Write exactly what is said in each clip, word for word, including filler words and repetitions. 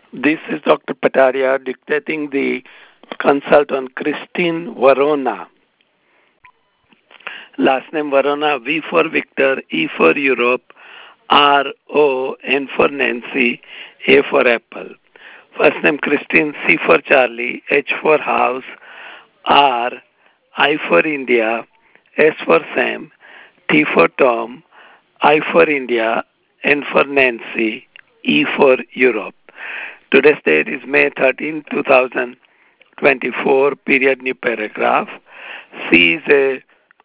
This is Doctor Pataria dictating the consult on Christine Varona. Last name Varona, V for Victor, E for Europe, R O, N for Nancy, A for Apple. First name Christine, C for Charlie, H for House, R, I for India, S for Sam, T for Tom, I for India, N for Nancy, E for Europe. Today's date is May thirteenth, twenty twenty-four, period new paragraph. C is a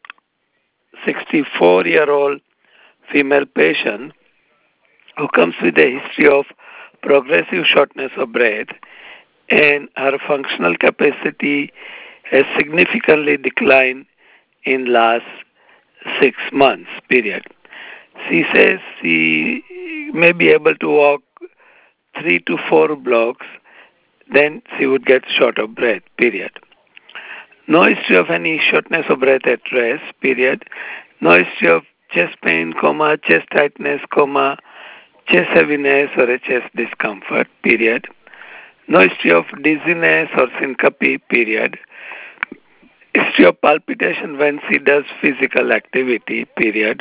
sixty-four-year-old female patient who comes with a history of progressive shortness of breath, and her functional capacity has significantly declined in last six months period. She says she may be able to walk three to four blocks, then she would get short of breath period. No history of any shortness of breath at rest period. No history of chest pain, comma, chest tightness, comma, chest heaviness or a chest discomfort period. No history of dizziness or syncope period. History of palpitation when she does physical activity period.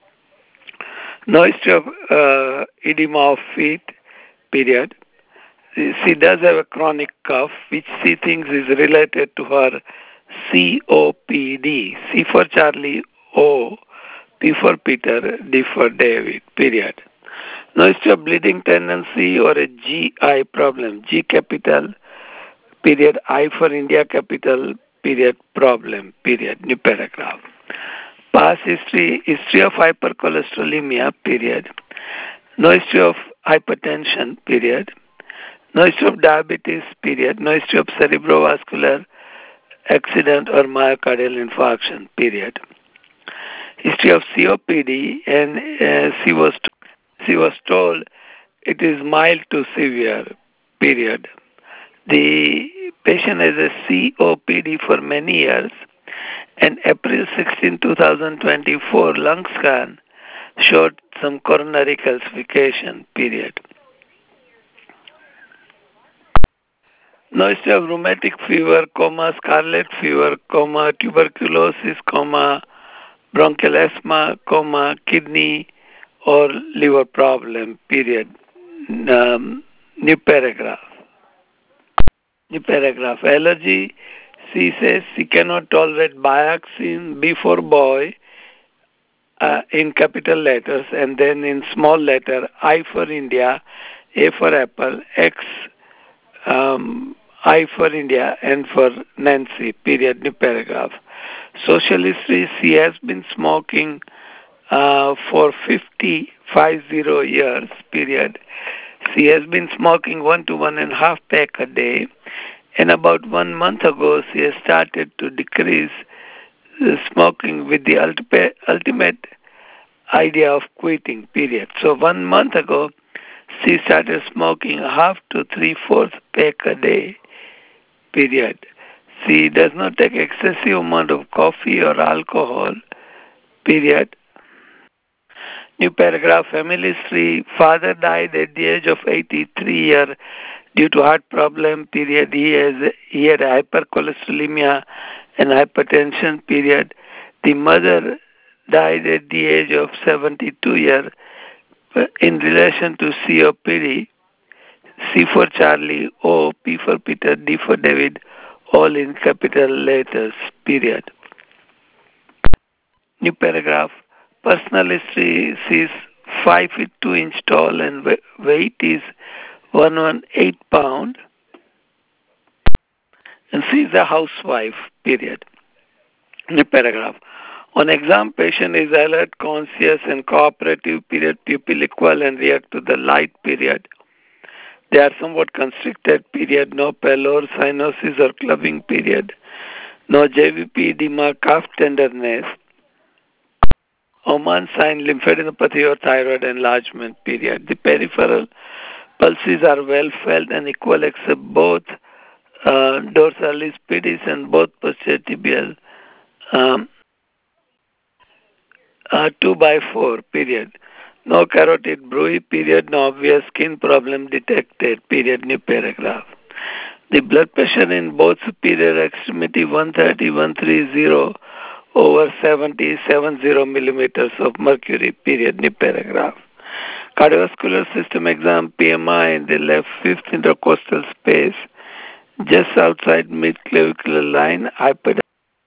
No history of uh, edema of feet period. She does have a chronic cough which she thinks is related to her C O P D. C for Charlie, O, P for Peter, D for David period. No history of bleeding tendency or a G I problem. G capital period, I for India capital period, problem period, new paragraph. Past history, history of hypercholesterolemia period. No history of hypertension period. No history of diabetes period. No history of cerebrovascular accident or myocardial infarction period. History of C O P D, and uh, she was she was told it is mild to severe period. The patient has a C O P D for many years, and April sixteenth, twenty twenty-four lung scan showed some coronary calcification period. No history of rheumatic fever, comma, scarlet fever, comma, tuberculosis, comma, bronchial asthma, comma, kidney or liver problem period. Um, new paragraph. New paragraph. Allergy. She says she cannot tolerate Bioxin before boy uh, in capital letters and then in small letter I for India, A for Apple, X, um, I for India, N for Nancy, period, new paragraph. Social history, she has been smoking uh, for fifty, five zero years, period. She has been smoking one to one and a half pack a day, and about one month ago she has started to decrease uh, smoking with the ultimate, ultimate idea of quitting, period. So one month ago, she started smoking half to three-fourths pack a day, period. She does not take excessive amount of coffee or alcohol, period. New paragraph, family history. Father died at the age of eighty-three years due to heart problem, period. He, has, he had hypercholesterolemia and hypertension, period. The mother died at the age of seventy-two years in relation to C O P D. C for Charlie, O, P for Peter, D for David, all in capital letters, period. New paragraph. Personal history, she is five feet two inch tall and weight is one hundred eighteen pound. And she is a housewife, period. New paragraph. On exam, patient is alert, conscious, and cooperative, period, pupil equal and react to the light, period. They are somewhat constricted, period, no pallor, cyanosis or clubbing, period. No J V P, edema, calf tenderness. Oman sign, lymphadenopathy or thyroid enlargement, period. The peripheral pulses are well felt and equal except both uh, dorsalis pedis and both posterior tibial um, uh, two by four, period. No carotid bruit, period. No obvious skin problem detected, period. New paragraph. The blood pressure in both superior extremity one thirty, one thirty over seventy, seventy millimeters of mercury, period. New paragraph. Cardiovascular system exam, P M I in the left fifth intercostal space, just outside mid-clavicular line, hyper,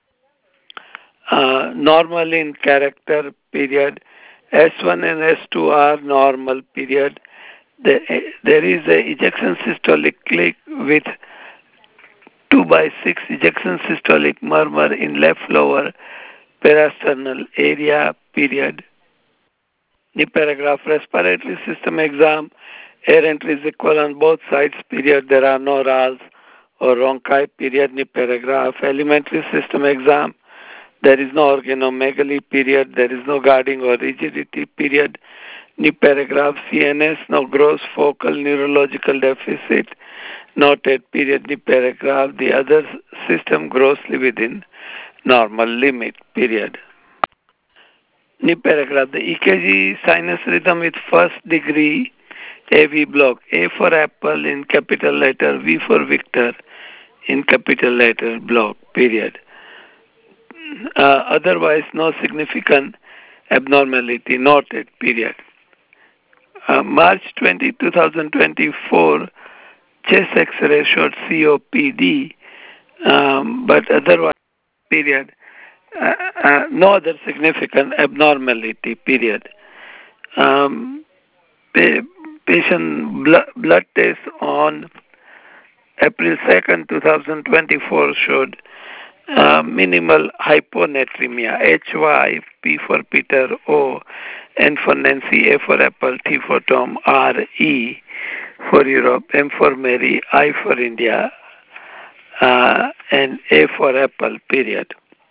uh, normal in character, period. S one and S two are normal, period. The, there is a ejection systolic click with two by six ejection systolic murmur in left lower parasternal area, period. New paragraph. Respiratory system exam. Air entry is equal on both sides, period. There are no R A Ls or rhonchi, period. New paragraph. Alimentary system exam. There is no organomegaly, period. There is no guarding or rigidity, period. New paragraph. C N S, no gross focal neurological deficit noted, period. New paragraph. The other system grossly within normal limit, period. New paragraph. The E K G sinus rhythm with first degree A V block. A for apple in capital letter, V for Victor in capital letter block, period. Uh, otherwise, no significant abnormality noted, period. Uh, March twentieth, twenty twenty-four, chest X-ray showed C O P D, um, but otherwise, period. Uh, uh, no other significant abnormality, period. Um, pa- patient blood, blood test on April second, twenty twenty-four showed uh, minimal hyponatremia, H Y, P for Peter, O, N for Nancy, A for Apple, T for Tom, R, E for Europe, M for Mary, I for India, uh, and A for Apple, period.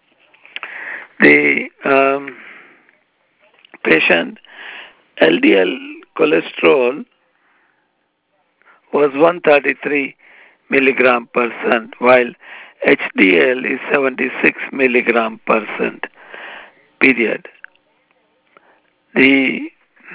The um, patient L D L cholesterol was one thirty-three milligram per cent, while H D L is seventy-six milligram per cent, period. The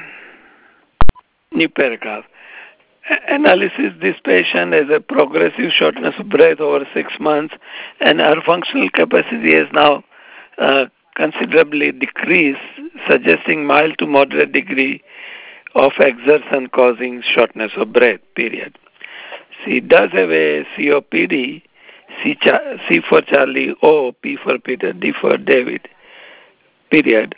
new paragraph. Analysis: this patient has a progressive shortness of breath over six months, and her functional capacity has now uh, considerably decreased, suggesting mild to moderate degree of exertion causing shortness of breath, period. She does have a C O P D, C, C for Charlie, O, P for Peter, D for David, period.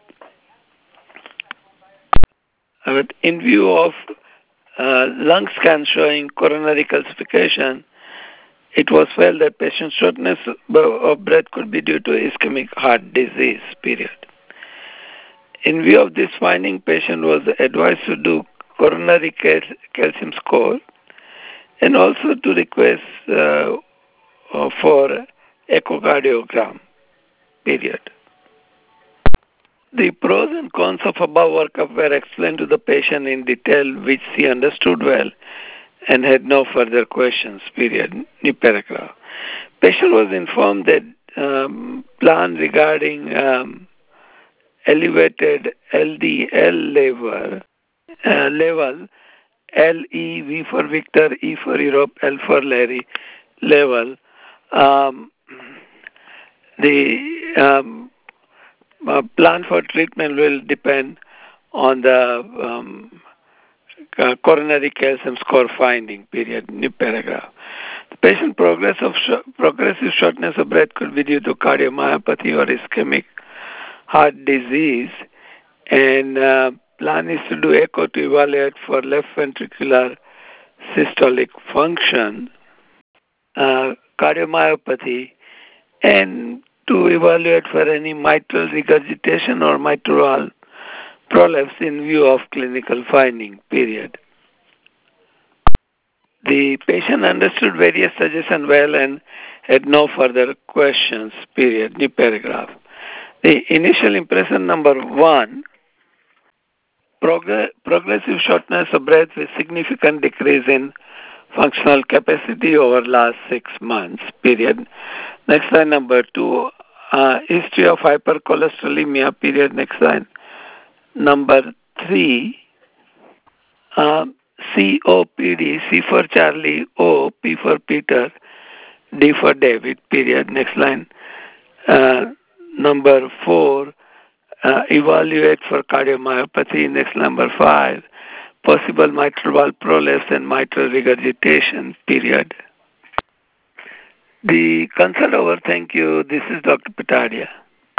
But in view of uh, lung scan showing coronary calcification, it was felt that patient shortness of breath could be due to ischemic heart disease, period. In view of this finding, patient was advised to do coronary cal- calcium score and also to request uh, for echocardiogram, period. The pros and cons of above workup were explained to the patient in detail, which she understood well and had no further questions, period. New paragraph. Patient was informed that um, plan regarding um, elevated L D L level, uh, level L E, V for Victor, E for Europe, L for Larry level. Um, the um, uh, plan for treatment will depend on the um, uh, coronary calcium score finding, period. New paragraph. The patient progress of sh- progressive shortness of breath could be due to cardiomyopathy or ischemic heart disease, and uh, plan is to do echo to evaluate for left ventricular systolic function, uh, cardiomyopathy, and to evaluate for any mitral regurgitation or mitral prolapse in view of clinical finding, period. The patient understood various suggestions well and had no further questions, period. New paragraph. The initial impression number one, progress, progressive shortness of breath with significant decrease in functional capacity over last six months, period. Next line number two, uh, history of hypercholesterolemia, period. Next line number three, Um, C O P D, C for Charlie, O, P for Peter, D for David, period. Next line. Uh, number four, uh, evaluate for cardiomyopathy. Next, number five, possible mitral valve prolapse and mitral regurgitation, period. The consult over, thank you. This is Doctor Patadia.